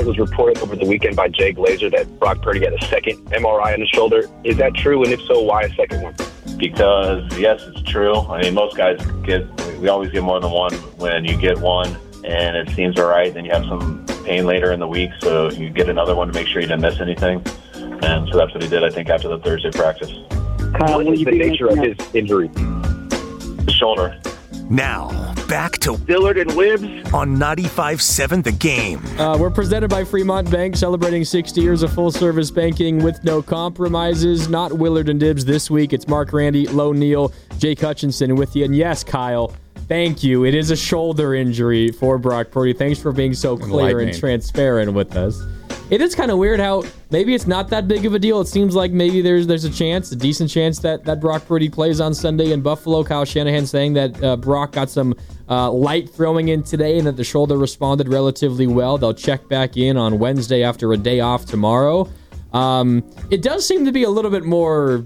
was reported over the weekend by Jay Glazer that Brock Purdy had a second MRI on his shoulder. Is that true? And if so, why a second one? Because, yes, it's true. I mean, most guys we always get more than one. When you get one and it seems all right, then you have some pain later in the week, so you get another one to make sure you didn't miss anything. And so that's what he did, I think, after the Thursday practice. Kyle, what is the nature of his injury? The shoulder. Now, back to Dillard and Wibbs on 95.7 The Game. We're presented by Fremont Bank, celebrating 60 years of full-service banking with no compromises. Not Willard and Dibbs this week. It's Mark Randy, Lo Neal, Jake Hutchinson with you. And yes, Kyle, thank you. It is a shoulder injury for Brock Purdy. Thanks for being so clear and transparent with us. It is kind of weird how maybe it's not that big of a deal. It seems like maybe there's a chance, a decent chance that Brock Purdy plays on Sunday in Buffalo. Kyle Shanahan saying that Brock got some light throwing in today and that the shoulder responded relatively well. They'll check back in on Wednesday after a day off tomorrow. It does seem to be a little bit more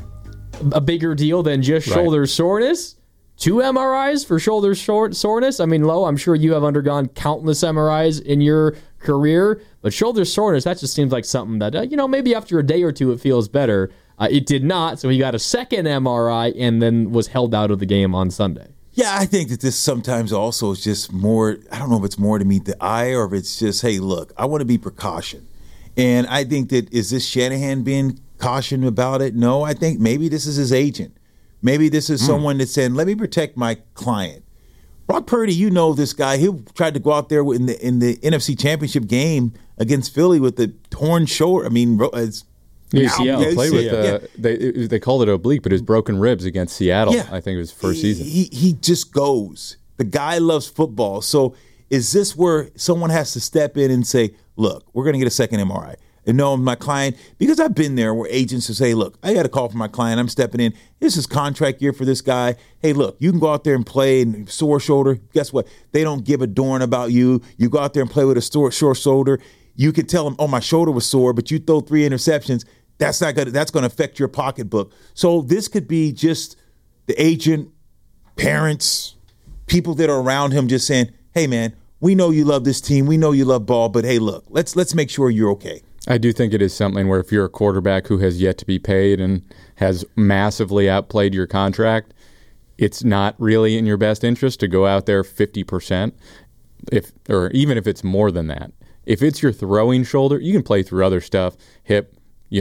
a bigger deal than just shoulder soreness. 2 MRIs for shoulder soreness. I mean, Lo, I'm sure you have undergone countless MRIs in your career, but shoulder soreness, that just seems like something that, maybe after a day or two it feels better. It did not, so he got a second MRI and then was held out of the game on Sunday. Yeah, I think that this sometimes also is just more, I don't know if it's more to meet the eye or if it's just, hey, look, I want to be precaution. And I think that, is this Shanahan being cautioned about it? No, I think maybe this is his agent. Maybe this is someone that's saying, let me protect my client. Brock Purdy, this guy. He tried to go out there in the NFC Championship game against Philly with the torn shoulder. I mean, it's ACL. He played with they called it oblique, but his broken ribs against Seattle. Yeah. I think it was first season. He just goes. The guy loves football. So is this where someone has to step in and say, look, we're going to get a second MRI? And no, my client, because I've been there where agents will say, look, I got a call from my client. I'm stepping in. This is contract year for this guy. Hey, look, you can go out there and play and sore shoulder. Guess what? They don't give a darn about you. You go out there and play with a sore shoulder. You can tell them, oh, my shoulder was sore, but you throw 3 interceptions. That's going to affect your pocketbook. So this could be just the agent, parents, people that are around him just saying, hey, man, we know you love this team. We know you love ball, but hey, look, let's make sure you're okay. I do think it is something where if you're a quarterback who has yet to be paid and has massively outplayed your contract, it's not really in your best interest to go out there 50%, or even if it's more than that. If it's your throwing shoulder, you can play through other stuff, hip,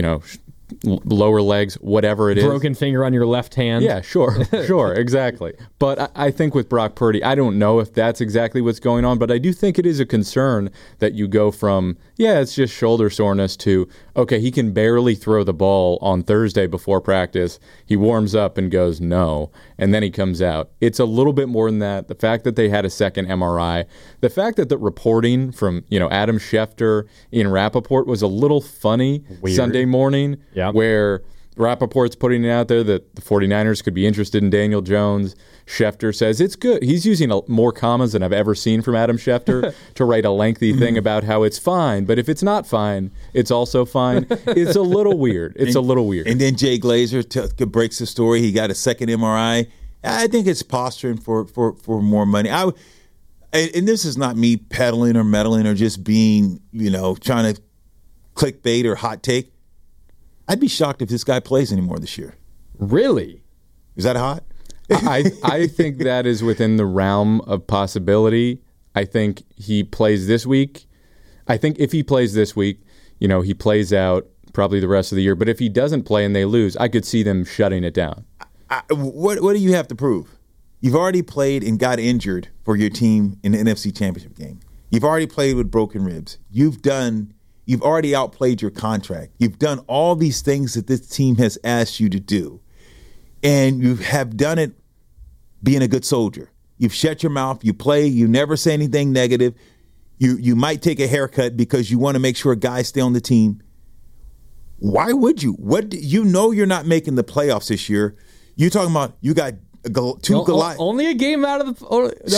lower legs, whatever it is. Broken finger on your left hand. Yeah, sure, exactly. But I think with Brock Purdy, I don't know if that's exactly what's going on, but I do think it is a concern that you go from, it's just shoulder soreness to, okay, he can barely throw the ball on Thursday before practice. He warms up and goes, no, and then he comes out. It's a little bit more than that. The fact that they had a second MRI, the fact that the reporting from, Adam Schefter in Rappaport was a little funny. Weird. Sunday morning. Yep. Where Rappaport's putting it out there that the 49ers could be interested in Daniel Jones. Schefter says it's good. He's using more commas than I've ever seen from Adam Schefter to write a lengthy thing about how it's fine, but if it's not fine, it's also fine. It's a little weird. And then Jay Glazer breaks the story. He got a second MRI. I think it's posturing for more money. And this is not me peddling or meddling or just being, trying to clickbait or hot take. I'd be shocked if this guy plays anymore this year. Really? Is that hot? I think that is within the realm of possibility. I think he plays this week. I think if he plays this week, he plays out probably the rest of the year. But if he doesn't play and they lose, I could see them shutting it down. What do you have to prove? You've already played and got injured for your team in the NFC Championship game. You've already played with broken ribs. You've already outplayed your contract. You've done all these things that this team has asked you to do. And you have done it being a good soldier. You've shut your mouth. You play. You never say anything negative. You might take a haircut because you want to make sure guys stay on the team. Why would you? You're not making the playoffs this year. You're talking about you got two Goliaths. Only a game out of the...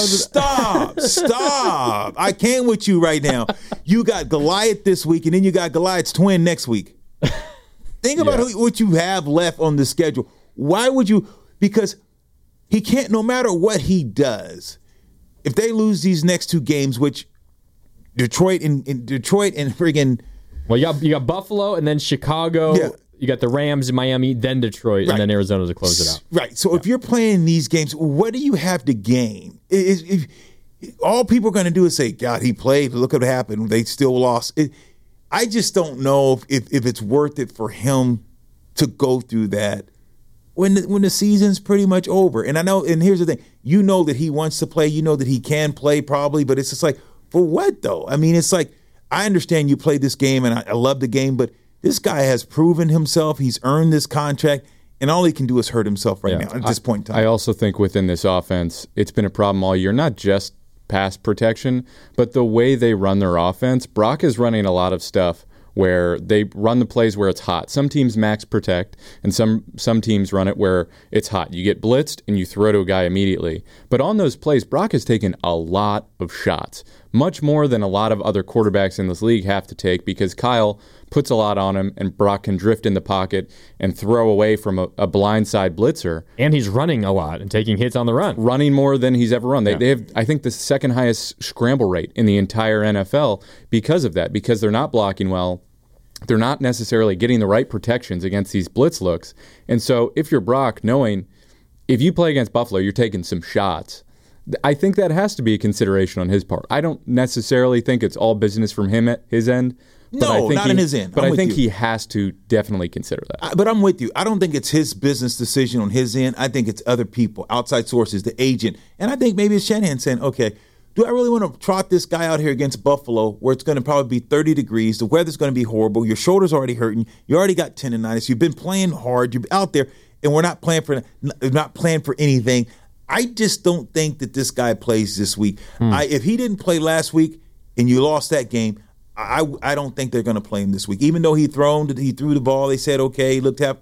Stop. I can't with you right now. You got Goliath this week, and then you got Goliath's twin next week. Think about what you have left on the schedule. Why would you? Because he can't, no matter what he does, if they lose these next 2 games, which Detroit and friggin' Well, you got Buffalo and then Chicago. Yeah. You got the Rams in Miami, then Detroit, and then Arizona to close it out. Right. So if you're playing these games, what do you have to gain? If all people are going to do is say, God, he played. Look what happened. They still lost. I just don't know if it's worth it for him to go through that when the season's pretty much over. And I know, and here's the thing, you know that he wants to play, you know that he can play probably, but it's just like, for what though? I mean, it's like, I understand you played this game and I love the game, but this guy has proven himself. He's earned this contract, and all he can do is hurt himself right now at this point in time. I also think within this offense, it's been a problem all year, not just pass protection, but the way they run their offense. Brock is running a lot of stuff where they run the plays where it's hot. Some teams max protect, and some teams run it where it's hot. You get blitzed, and you throw to a guy immediately. But on those plays, Brock has taken a lot of shots, much more than a lot of other quarterbacks in this league have to take, because Kyle puts a lot on him, and Brock can drift in the pocket and throw away from a blindside blitzer. And he's running a lot and taking hits on the run. Running more than he's ever run. They have, I think, the second highest scramble rate in the entire NFL because of that, because they're not blocking well. They're not necessarily getting the right protections against these blitz looks. And so if you're Brock, knowing if you play against Buffalo, you're taking some shots, I think that has to be a consideration on his part. I don't necessarily think it's all business from him at his end. No, not in his end. But I think he has to definitely consider that. But I'm with you. I don't think it's his business decision on his end. I think it's other people, outside sources, the agent. And I think maybe it's Shanahan saying, okay, do I really want to trot this guy out here against Buffalo where it's going to probably be 30 degrees, the weather's going to be horrible, your shoulder's already hurting, you already got tendonitis, you've been playing hard, you're out there, and we're not playing for anything. I just don't think that this guy plays this week. If he didn't play last week and you lost that game, I don't think they're going to play him this week. Even though he threw the ball, they said, okay,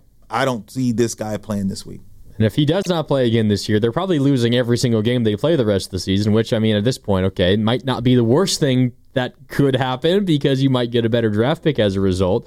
I don't see this guy playing this week. And if he does not play again this year, they're probably losing every single game they play the rest of the season, which, I mean, at this point, okay, it might not be the worst thing that could happen because you might get a better draft pick as a result.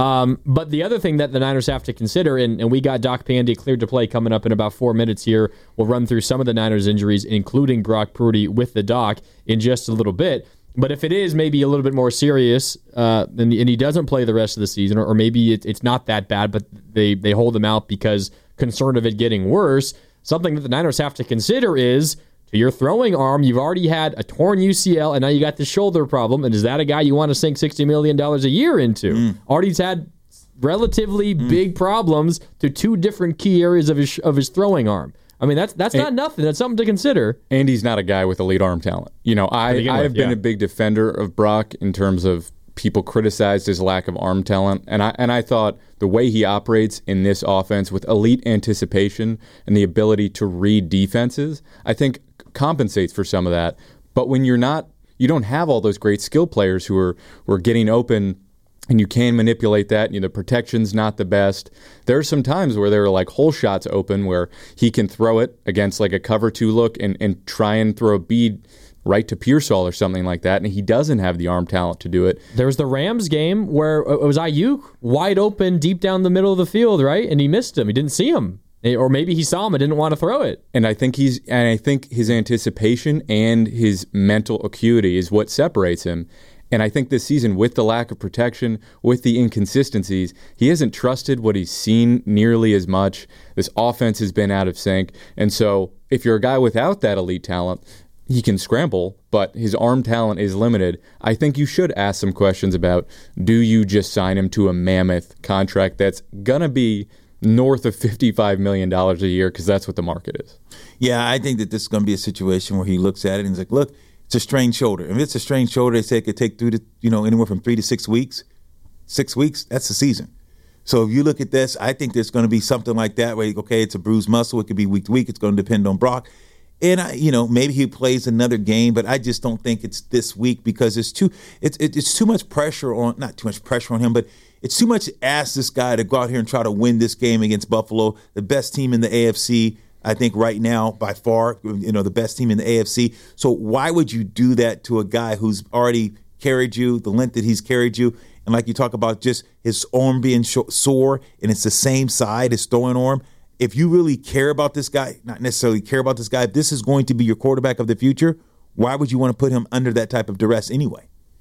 But the other thing that the Niners have to consider, and we got Doc Pandy cleared to play coming up in about 4 minutes here. We'll run through some of the Niners injuries, including Brock Purdy with the Doc in just a little bit. But if it is maybe a little bit more serious and he doesn't play the rest of the season, or maybe it's not that bad, but they hold him out because concerned of it getting worse, something that the Niners have to consider is, to your throwing arm, you've already had a torn UCL, and now you got the shoulder problem, and is that a guy you want to sink $60 million a year into? Already's had relatively big problems to two different key areas of his throwing arm. I mean, that's not nothing. That's something to consider. And he's not a guy with elite arm talent. You know, I have been a big defender of Brock in terms of people criticized his lack of arm talent, and I thought the way he operates in this offense with elite anticipation and the ability to read defenses, I think compensates for some of that. But when you don't have all those great skill players who are getting open, and you can manipulate that. The protection's not the best. There are some times where there are like hole shots open where he can throw it against like a cover 2 look and try and throw a bead right to Pearsall or something like that, and he doesn't have the arm talent to do it. There was the Rams game where it was Ayuk wide open deep down the middle of the field, right? And he missed him. He didn't see him. Or maybe he saw him and didn't want to throw it. And I think his anticipation and his mental acuity is what separates him. And I think this season, with the lack of protection, with the inconsistencies, he hasn't trusted what he's seen nearly as much. This offense has been out of sync. And so if you're a guy without that elite talent, he can scramble, but his arm talent is limited. I think you should ask some questions about, do you just sign him to a mammoth contract that's going to be north of $55 million a year, because that's what the market is? Yeah, I think that this is going to be a situation where he looks at it and he's like, look, it's a strained shoulder. If it's a strained shoulder, they say it could take anywhere from 3 to 6 weeks. 6 weeks, that's the season. So if you look at this, I think there's going to be something like that where, okay, it's a bruised muscle. It could be week to week. It's going to depend on Brock. And, maybe he plays another game, but I just don't think it's this week because it's too much pressure on, not too much pressure on him, but it's too much to ask this guy to go out here and try to win this game against Buffalo, the best team in the AFC. I think right now, by far, the best team in the AFC. So why would you do that to a guy who's already carried you, the length that he's carried you? And like you talk about just his arm being sore, and it's the same side, his throwing arm. If you really care about this guy, not necessarily care about this guy, if this is going to be your quarterback of the future, why would you want to put him under that type of duress anyway?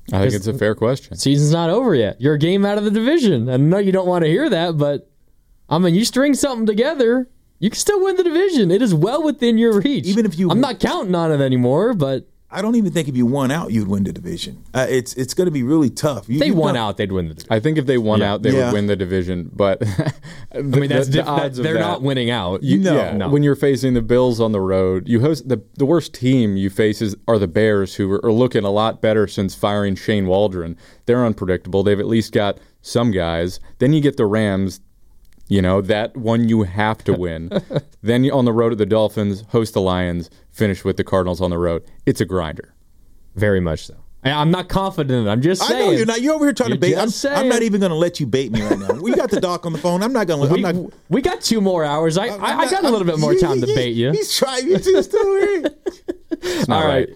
I think it's a fair question. Season's not over yet. You're a game out of the division. I know you don't want to hear that, but I mean, you string something together, you can still win the division. It is well within your reach. Even if I'm not counting on it anymore, but I don't even think if you won out, you'd win the division. It's going to be really tough. If they won out, they'd win the division. I think if they won out, they would win the division. But the odds they're not winning out. No. When you're facing the Bills on the road, you host the worst team you face are the Bears, who are looking a lot better since firing Shane Waldron. They're unpredictable. They've at least got some guys. Then you get the Rams. That one you have to win. Then on the road at the Dolphins, host the Lions, finish with the Cardinals on the road. It's a grinder. Very much so. I'm not confident in it. I'm just saying. I know you're not. You're over here trying to bait. I'm not even going to let you bait me right now. We got the doc on the phone. I'm not going to. We got 2 more hours. I got a little bit more time to bait you. He's trying. He's still here. All right.